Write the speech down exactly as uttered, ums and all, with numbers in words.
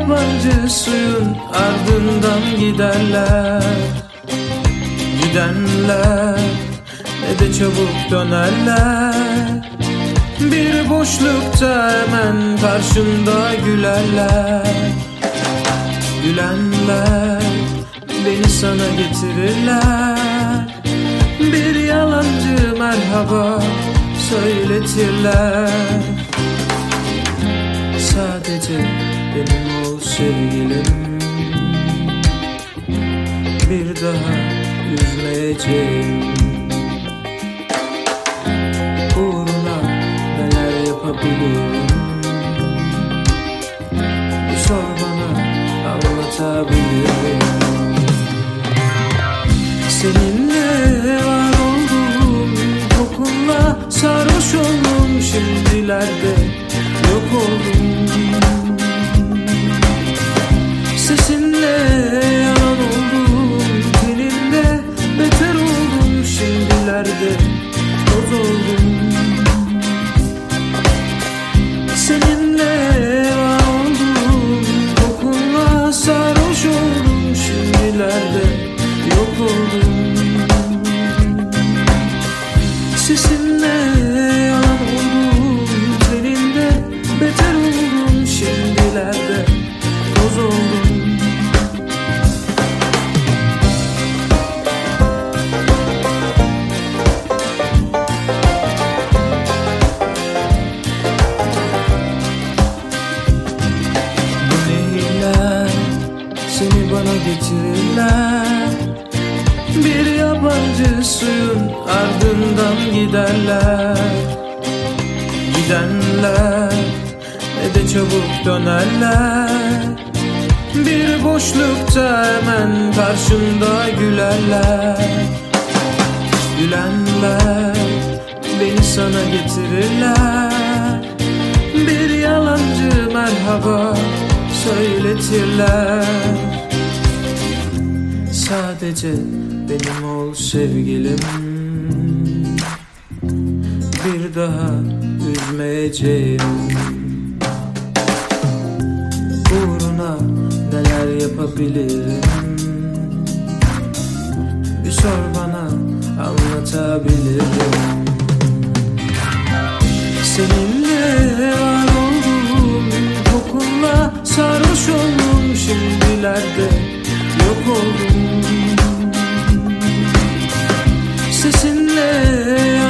yabancı suyun ardından giderler. Gidenler ne de çabuk dönerler. Bir boşlukta hemen karşında gülerler. Gülenler beni sana getirirler. Bir yalancı merhaba söyletirler. Sadece benim ol sevgilim, bir daha üzmeyeceğim. Uğruna neler yapabilirim, bir sor bana, anlatabilirim. Seninle var oldum, kokunla sarhoş oldum. Şimdilerde yok oldum. Sesinle yalan oldum, teninde beter oldum. Şimdilerde toz oldum. Seninle var oldum, kokunla sarhoş oldum. Şimdilerde yok oldum. Sesinle yalan oldum, teninde beter oldum. Şimdilerde toz oldum. Bu nehirler seni bana getirirler. Bir yabancı suyun ardından giderler. Gidenler ne de çabuk dönerler. Bir boşlukta hemen karşında gülerler. Gülenler beni sana getirirler. Bir yalancı merhaba söyletirler. Sadece benim ol sevgilim, bir daha üzmeyeceğim. Uğruna neler yapabilirim, bir sor bana, anlatabilirim. Seninle var oldum, kokunla sarhoş oldum. Şimdilerde yok oldum. Sesinle